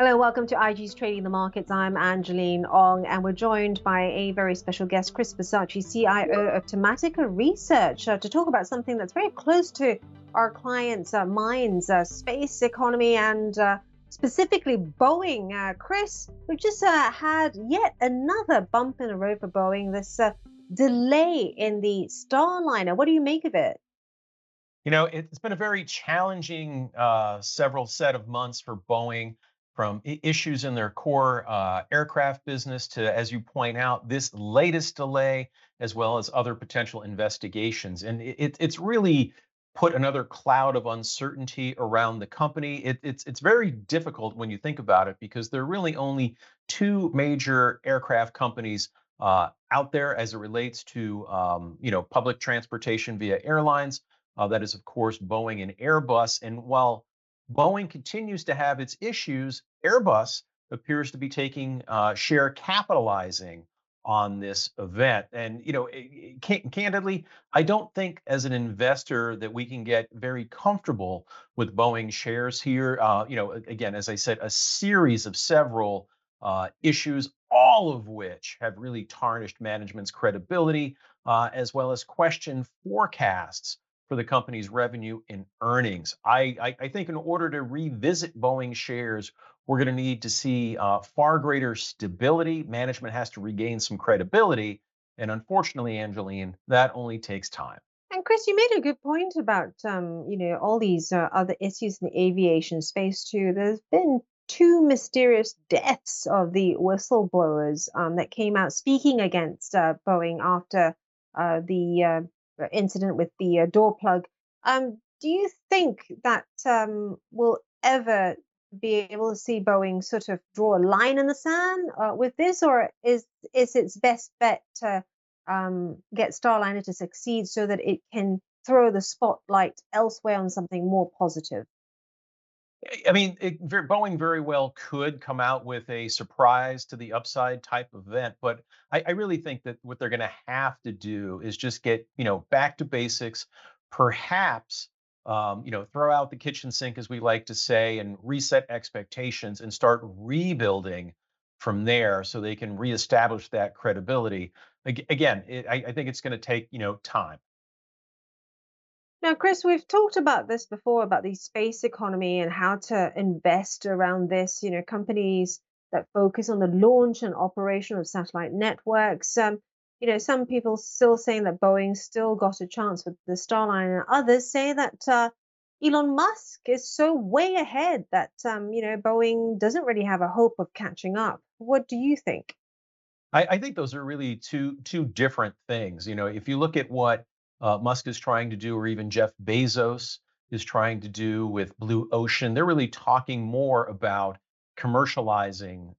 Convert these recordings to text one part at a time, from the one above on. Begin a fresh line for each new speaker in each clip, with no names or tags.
Hello, welcome to IG's Trading the Markets. I'm Angeline Ong, and we're joined by a very special guest, Chris Versace, CIO of Tematica Research, to talk about something that's very close to our clients' minds, space economy, and specifically Boeing. Chris, we've just had yet another bump in the road for Boeing, this delay in the Starliner. What do you make of it?
It's been a very challenging several set of months for Boeing, from issues in their core aircraft business to, as you point out, this latest delay, as well as other potential investigations. And it's really put another cloud of uncertainty around the company. It's very difficult when you think about it, because there are really only two major aircraft companies out there as it relates to public transportation via airlines. That is, of course, Boeing and Airbus. And while Boeing continues to have its issues, Airbus appears to be taking share, capitalizing on this event. And, candidly, I don't think as an investor that we can get very comfortable with Boeing shares here. Again, as I said, a series of several issues, all of which have really tarnished management's credibility, as well as questioned forecasts for the company's revenue and earnings. I think in order to revisit Boeing shares, we're going to need to see far greater stability. Management has to regain some credibility. And unfortunately, Angeline, that only takes time.
And Chris, you made a good point about all these other issues in the aviation space too. There's been two mysterious deaths of the whistleblowers that came out speaking against Boeing after the incident with the door plug. Do you think that we'll ever be able to see Boeing sort of draw a line in the sand with this, or is its best bet to get Starliner to succeed so that it can throw the spotlight elsewhere on something more positive?
I mean, Boeing very well could come out with a surprise to the upside type event, but I really think that what they're going to have to do is just get, back to basics, perhaps, throw out the kitchen sink, as we like to say, and reset expectations and start rebuilding from there so they can reestablish that credibility. Again, I think it's going to take, time.
Now, Chris, we've talked about this before about the space economy and how to invest around this. Companies that focus on the launch and operation of satellite networks. Some people still saying that Boeing still got a chance with the Starliner. Others say that Elon Musk is so way ahead that Boeing doesn't really have a hope of catching up. What do you think?
I think those are really two different things. If you look at what Musk is trying to do, or even Jeff Bezos is trying to do with Blue Ocean, they're really talking more about commercializing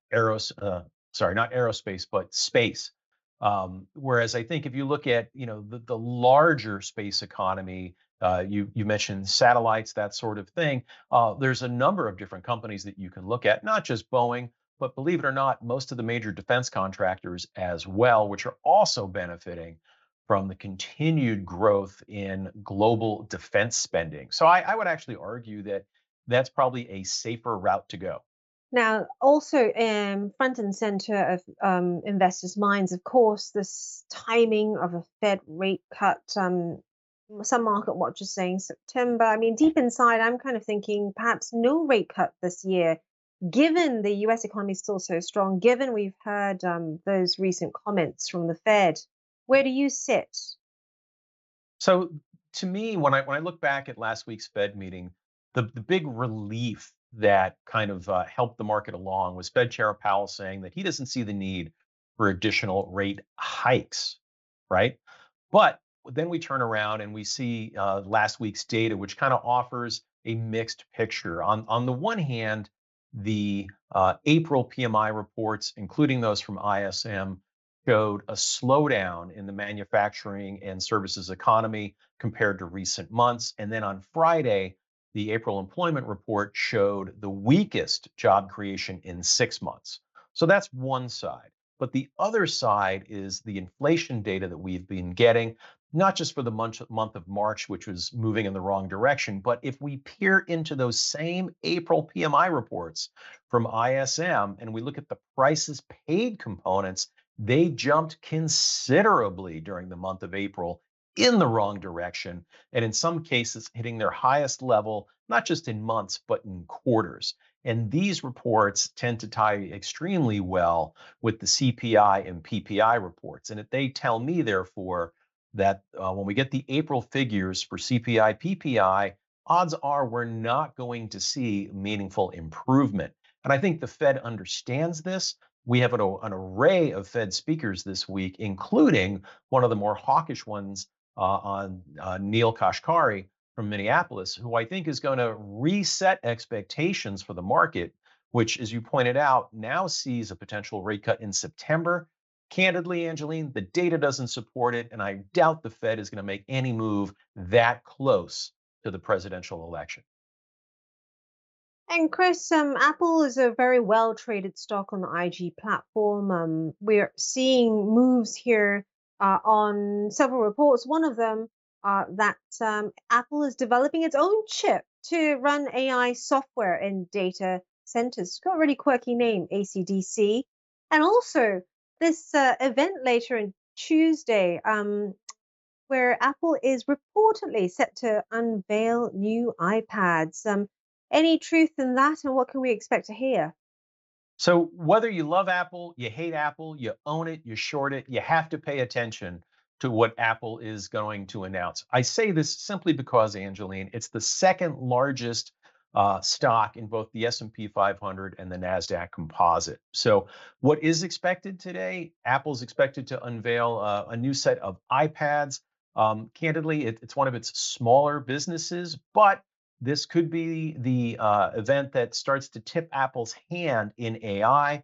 sorry, not aerospace, but space. Whereas I think if you look at the larger space economy, you mentioned satellites, that sort of thing. There's a number of different companies that you can look at, not just Boeing, but believe it or not, most of the major defense contractors as well, which are also benefiting from the continued growth in global defense spending. So I would actually argue that that's probably a safer route to go.
Now, also front and center of investors' minds, of course, this timing of a Fed rate cut. Some market watchers saying September. I mean, deep inside, I'm kind of thinking perhaps no rate cut this year, given the US economy is still so strong, given we've heard those recent comments from the Fed. Where do you sit?
So to me, when I look back at last week's Fed meeting, the big relief that kind of helped the market along was Fed Chair Powell saying that he doesn't see the need for additional rate hikes, right? But then we turn around and we see last week's data, which kind of offers a mixed picture. On the one hand, the April PMI reports, including those from ISM, showed a slowdown in the manufacturing and services economy compared to recent months. And then on Friday, the April employment report showed the weakest job creation in 6 months. So that's one side. But the other side is the inflation data that we've been getting. not just for the month of March, which was moving in the wrong direction, but if we peer into those same April PMI reports from ISM and we look at the prices paid components, they jumped considerably during the month of April in the wrong direction, and in some cases hitting their highest level, not just in months, but in quarters. And these reports tend to tie extremely well with the CPI and PPI reports. And if they tell me, therefore, that when we get the April figures for CPI, PPI, odds are we're not going to see meaningful improvement. And I think the Fed understands this. We have an array of Fed speakers this week, including one of the more hawkish ones on Neil Kashkari from Minneapolis, who I think is going to reset expectations for the market, which, as you pointed out, now sees a potential rate cut in September. Candidly, Angeline, the data doesn't support it, and I doubt the Fed is going to make any move that close to the presidential election.
And Chris, Apple is a very well traded stock on the IG platform. We're seeing moves here on several reports. One of them that Apple is developing its own chip to run AI software in data centers. It's got a really quirky name, ACDC. And also this event later in Tuesday, where Apple is reportedly set to unveil new iPads. Any truth in that, and what can we expect to hear?
So, whether you love Apple, you hate Apple, you own it, you short it, you have to pay attention to what Apple is going to announce. I say this simply because, Angeline, it's the second largest stock in both the S&P 500 and the Nasdaq Composite. So, what is expected today? Apple's expected to unveil a new set of iPads. Candidly, it's one of its smaller businesses, but this could be the event that starts to tip Apple's hand in AI.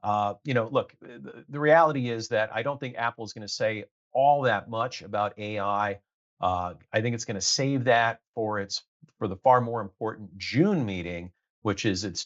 Look, the reality is that I don't think Apple's going to say all that much about AI. I think it's going to save that for the far more important June meeting, which is its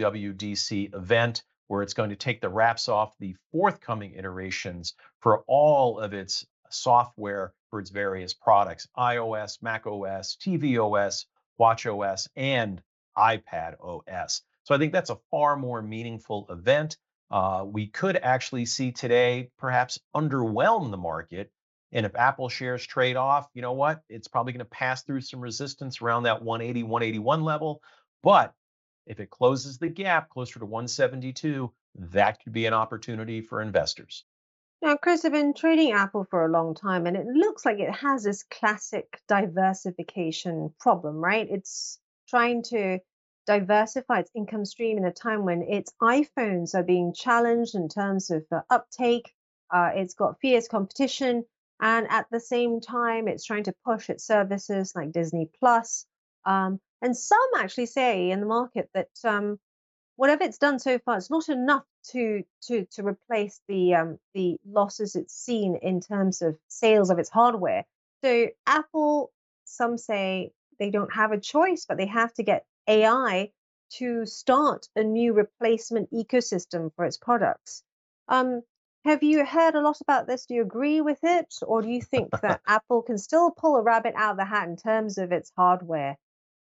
WWDC event, where it's going to take the wraps off the forthcoming iterations for all of its software for its various products: iOS, macOS, tvOS, watchOS, and iPad OS. So I think that's a far more meaningful event. We could actually see today perhaps underwhelm the market. And if Apple shares trade off, you know what? It's probably going to pass through some resistance around that 180, 181 level. But if it closes the gap closer to 172, that could be an opportunity for investors.
Now, Chris, I've been trading Apple for a long time, and it looks like it has this classic diversification problem, right? It's trying to diversify its income stream in a time when its iPhones are being challenged in terms of uptake. It's got fierce competition, and at the same time, it's trying to push its services like Disney Plus. And some actually say in the market that whatever it's done so far, it's not enough to replace the losses it's seen in terms of sales of its hardware. So Apple, some say they don't have a choice, but they have to get AI to start a new replacement ecosystem for its products. Um, have you heard a lot about this? Do you agree with it, or do you think that Apple can still pull a rabbit out of the hat in terms of its hardware?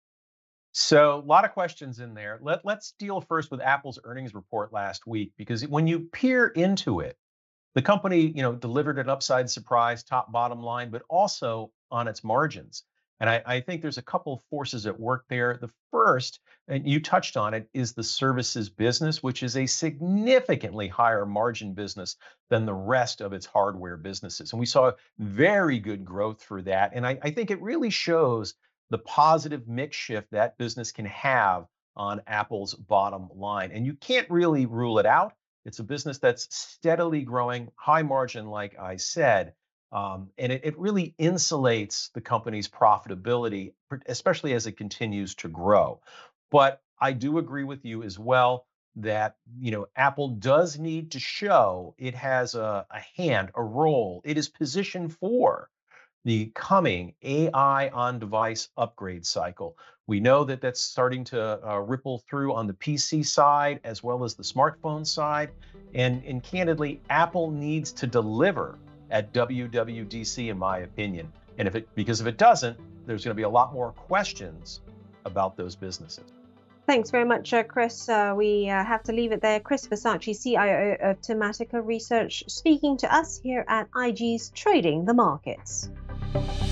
So, a lot of questions in there. Let's deal first with Apple's earnings report last week, because when you peer into it, the company, delivered an upside surprise, top bottom line, but also on its margins. And I think there's a couple forces at work there. The first, and you touched on it, is the services business, which is a significantly higher margin business than the rest of its hardware businesses. And we saw very good growth through that. And I think it really shows the positive mix shift that business can have on Apple's bottom line. And you can't really rule it out. It's a business that's steadily growing, high margin, like I said, and it really insulates the company's profitability, especially as it continues to grow. But I do agree with you as well that Apple does need to show it has a hand, a role. It is positioned for the coming AI on device upgrade cycle. We know that that's starting to ripple through on the PC side as well as the smartphone side. And candidly, Apple needs to deliver at WWDC, in my opinion. And because if it doesn't, there's going to be a lot more questions about those businesses.
Thanks very much, Chris. We have to leave it there. Chris Versace, CIO of Tematica Research, speaking to us here at IG's Trading the Markets.